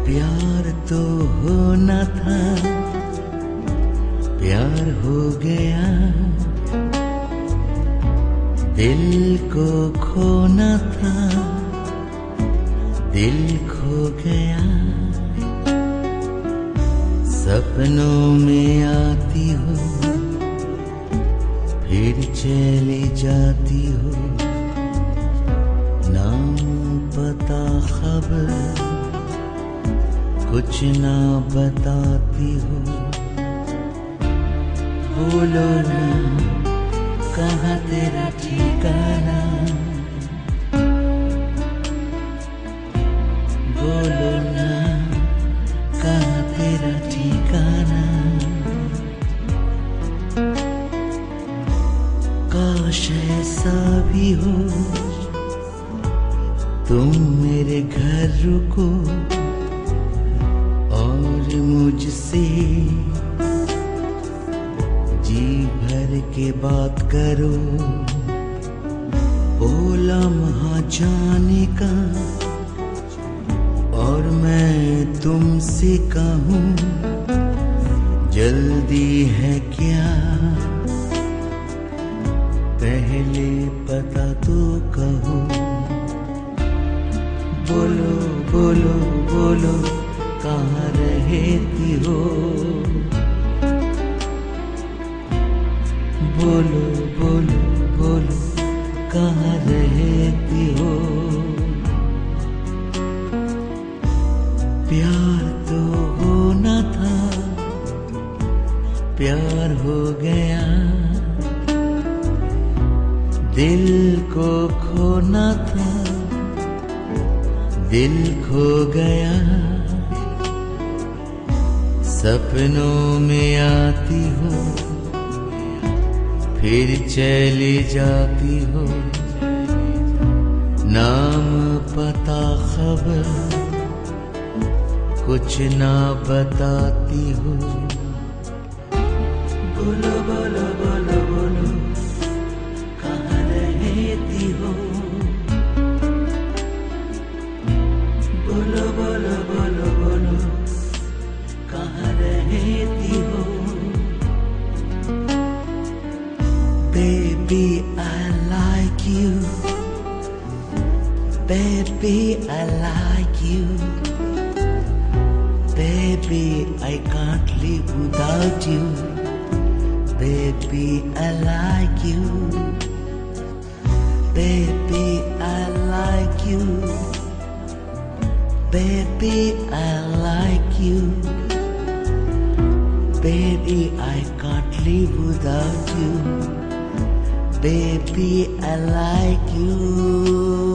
प्यार तो होना था, प्यार हो गया। दिल को खोना था, दिल खो गया। सपनों में आती हो, फिर चली जाती हो। नाम पता खबर कुछ ना बताती हो। बोलो ना कहाँ तेरा ठिकाना, बोलो ना कहाँ तेरा ठिकाना। काश ऐसा भी हो तुम मेरे घर रुको और मुझसे जी भर के बात करो। ओ लम्हा जाने का और मैं तुमसे कहूँ, जल्दी है क्या? पहले पता तो कहो। बोलो बोलो बोलो कहाँ रहती हो? बोलो बोलो बोलो कहाँ रहती हो? प्यार तो होना था, प्यार हो गया। दिल को खोना था, दिल खो गया। सपनों में आती हो, फिर चली जाती हो। नाम पता खबर कुछ ना बताती हो। बोलो बोलो बोलो बोलो कहाँ रहती हो? बोलो बोलो बोलो बोलो कहाँ रहती हो? Baby, I like you. Baby, I like you. Baby, I can't live without you. Baby, I like you. Baby, I like you. Baby, I like you. Baby, I can't live without you. Baby, I like you.